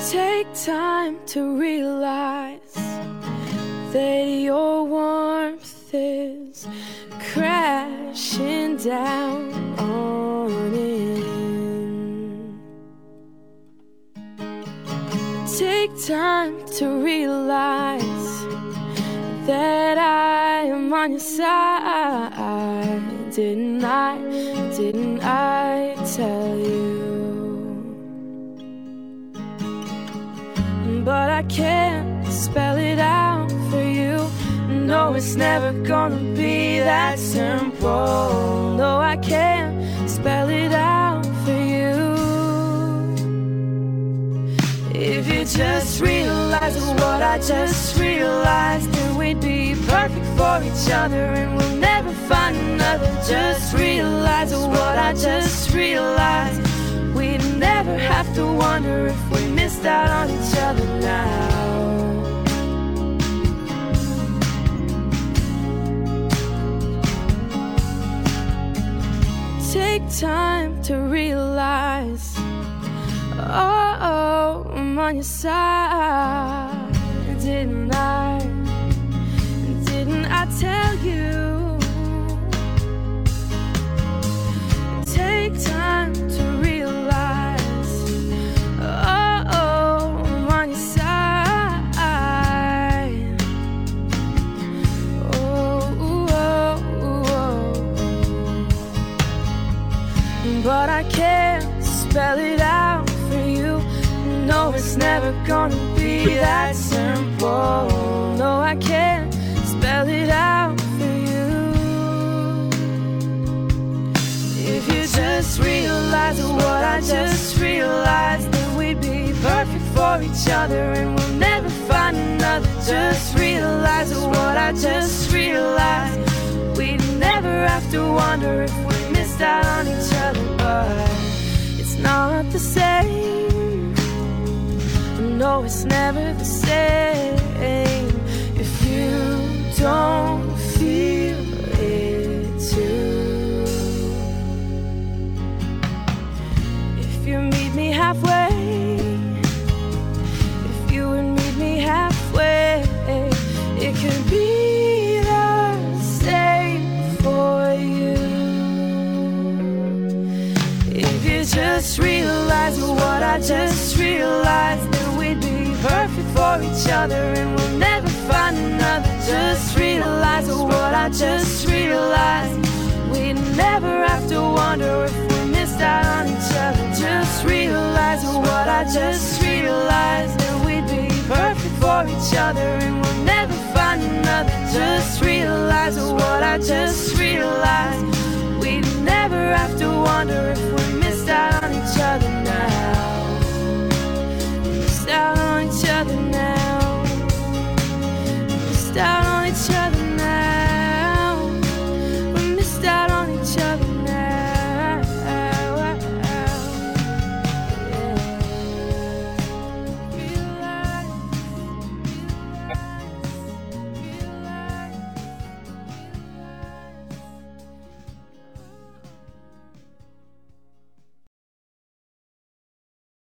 Take time to realize that your warmth is crashing down on in. Take time to realize that I am on your side. Didn't I tell you? But I can't spell it out for you. No, it's never gonna be that simple. No, I can't spell it out for you. If you just realize what I just realized, then we'd be perfect for each other and we'll never find another. Just realize what I just realized. We'd never have to wonder if we missed out on each other now. Take time to realize, oh, I'm on your side. Didn't I tell you? Take time to realize, oh, I'm on your side. But I can't spell it out for you. No, it's never gonna be that simple. No, I can't spell it out for you. If you just realize what I just realized, then we'd be perfect for each other and we'll never find another. Just realize what I just realized. We'd never have to wonder if we missed out on each other. But it's not the same. No, it's never the same if you don't feel it too. If you meet me halfway, if you would meet me halfway, it could be the same for you. If you just realize what I just realized, then we'd be perfect for each other and we'll never find another. Just realize what I just realized. We'd never have to wonder if we missed out on each other. Just realize what I just realized, that we'd be perfect for each other and we'll never find another. Just realize what I just realized. We'd never have